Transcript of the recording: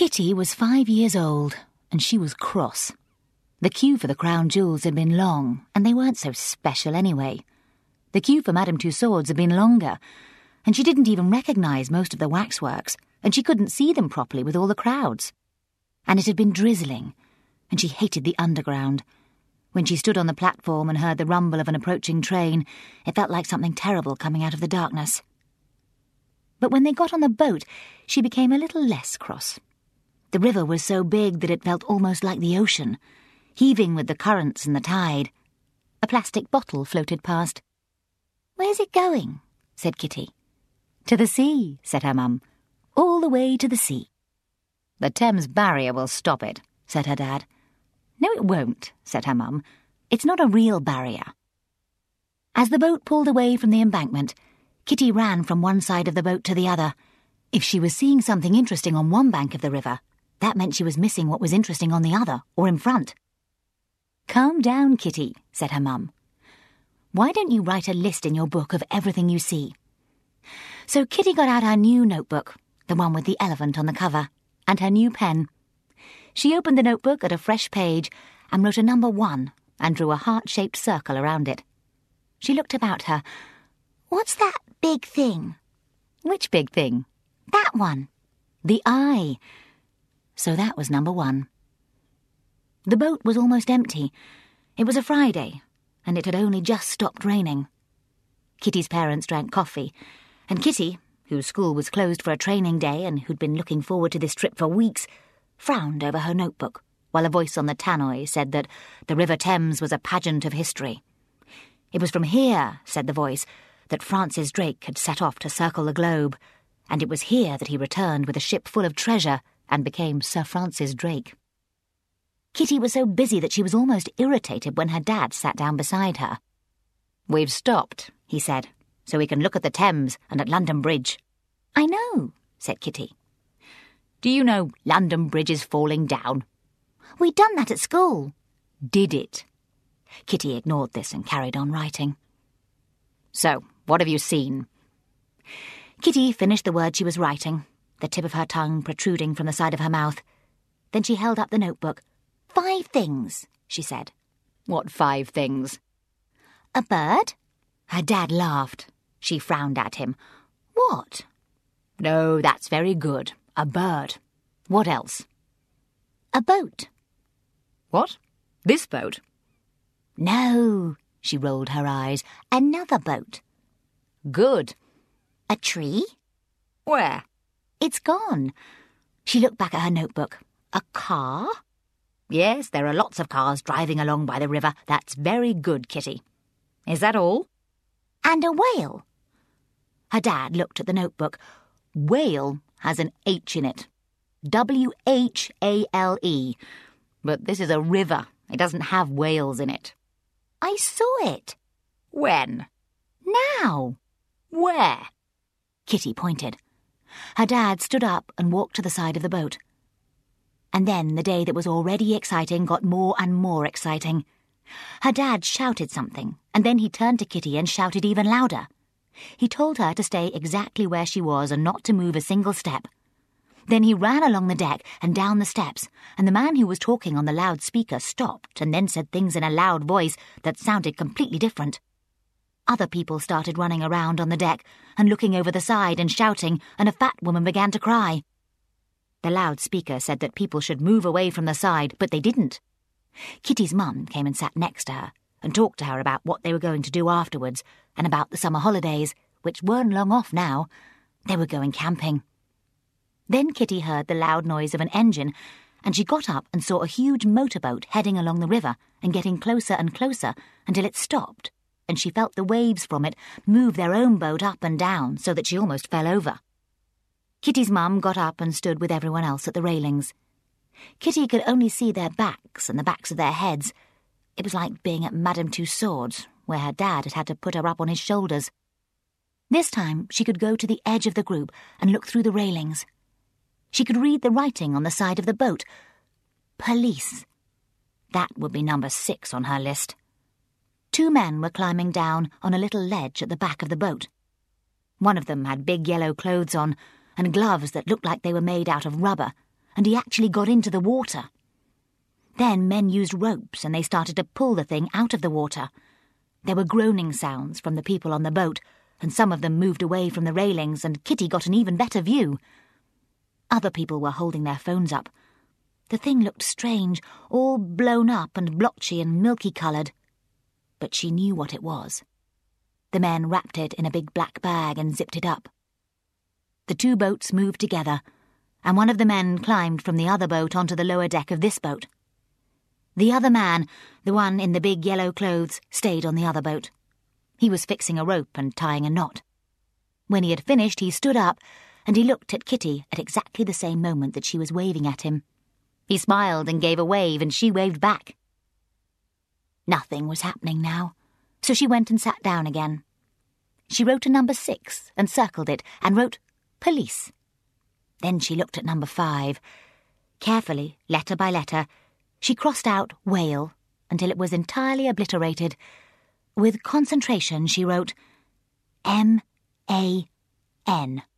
Kitty was 5 years old, and she was cross. The queue for the crown jewels had been long, and they weren't so special anyway. The queue for Madame Tussauds had been longer, and she didn't even recognise most of the waxworks, and she couldn't see them properly with all the crowds. And it had been drizzling, and she hated the underground. When she stood on the platform and heard the rumble of an approaching train, it felt like something terrible coming out of the darkness. But when they got on the boat, she became a little less cross. The river was so big that it felt almost like the ocean, heaving with the currents and the tide. A plastic bottle floated past. "Where's it going?" said Kitty. "To the sea," said her mum. "All the way to the sea." "The Thames barrier will stop it," said her dad. "No, it won't," said her mum. "It's not a real barrier." As the boat pulled away from the embankment, Kitty ran from one side of the boat to the other. If she was seeing something interesting on one bank of the river, that meant she was missing what was interesting on the other, or in front. "Calm down, Kitty," said her mum. "Why don't you write a list in your book of everything you see?" So Kitty got out her new notebook, the one with the elephant on the cover, and her new pen. She opened the notebook at a fresh page and wrote a number 1 and drew a heart-shaped circle around it. She looked about her. "What's that big thing?" "Which big thing?" "That one." "The eye." So that was number 1. The boat was almost empty. It was a Friday, and it had only just stopped raining. Kitty's parents drank coffee, and Kitty, whose school was closed for a training day and who'd been looking forward to this trip for weeks, frowned over her notebook, while a voice on the tannoy said that the River Thames was a pageant of history. It was from here, said the voice, that Francis Drake had set off to circle the globe, and it was here that he returned with a ship full of treasure and became Sir Francis Drake. Kitty was so busy that she was almost irritated when her dad sat down beside her. "We've stopped," he said, "so we can look at the Thames and at London Bridge." "I know," said Kitty. "Do you know London Bridge is falling down?" "We'd done that at school." "Did it?" Kitty ignored this and carried on writing. "So, what have you seen?" Kitty finished the word she was writing, the tip of her tongue protruding from the side of her mouth. Then she held up the notebook. "5 things," she said. "What 5 things?" "A bird." Her dad laughed. She frowned at him. "What?" "No, that's very good. A bird. What else?" "A boat." "What? This boat?" "No," she rolled her eyes. "Another boat." "Good." "A tree?" "Where?" "It's gone." She looked back at her notebook. "A car?" "Yes, there are lots of cars driving along by the river. That's very good, Kitty." "Is that all?" "And a whale." Her dad looked at the notebook. "Whale has an H in it. W-H-A-L-E. But this is a river. It doesn't have whales in it." "I saw it." "When?" "Now." "Where?" Kitty pointed. Her dad stood up and walked to the side of the boat. And then the day that was already exciting got more and more exciting. Her dad shouted something, and then he turned to Kitty and shouted even louder. He told her to stay exactly where she was and not to move a single step. Then he ran along the deck and down the steps, and the man who was talking on the loudspeaker stopped and then said things in a loud voice that sounded completely different. Other people started running around on the deck and looking over the side and shouting, and a fat woman began to cry. The loudspeaker said that people should move away from the side, but they didn't. Kitty's mum came and sat next to her and talked to her about what they were going to do afterwards and about the summer holidays, which weren't long off now. They were going camping. Then Kitty heard the loud noise of an engine, and she got up and saw a huge motorboat heading along the river and getting closer and closer until it stopped, and she felt the waves from it move their own boat up and down so that she almost fell over. Kitty's mum got up and stood with everyone else at the railings. Kitty could only see their backs and the backs of their heads. It was like being at Madame Tussauds, where her dad had to put her up on his shoulders. This time she could go to the edge of the group and look through the railings. She could read the writing on the side of the boat. Police. That would be number 6 on her list. 2 men were climbing down on a little ledge at the back of the boat. One of them had big yellow clothes on and gloves that looked like they were made out of rubber, and he actually got into the water. Then men used ropes and they started to pull the thing out of the water. There were groaning sounds from the people on the boat, and some of them moved away from the railings, and Kitty got an even better view. Other people were holding their phones up. The thing looked strange, all blown up and blotchy and milky-coloured. But she knew what it was. The men wrapped it in a big black bag and zipped it up. The two boats moved together, and one of the men climbed from the other boat onto the lower deck of this boat. The other man, the one in the big yellow clothes, stayed on the other boat. He was fixing a rope and tying a knot. When he had finished, he stood up, and he looked at Kitty at exactly the same moment that she was waving at him. He smiled and gave a wave, and she waved back. Nothing was happening now, so she went and sat down again. She wrote a number 6 and circled it, and wrote police. Then she looked at number 5. Carefully, letter by letter, she crossed out whale until it was entirely obliterated. With concentration, she wrote M-A-N.